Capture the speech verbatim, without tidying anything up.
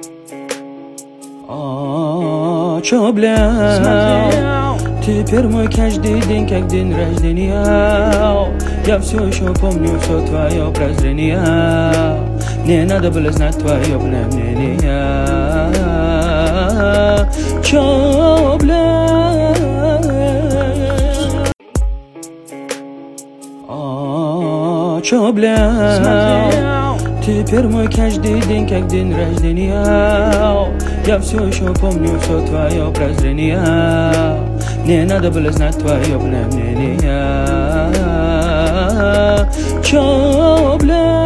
А, чё, бля? Теперь мой каждый день как день рождения. Я все еще помню все твое прозрение. Мне надо было знать твое мнение. Чё, бля? А, чё, бля? Теперь мой каждый день как день рождения. Я все еще помню все твое прозрение. Мне надо было знать твое мнение. Чё, бля?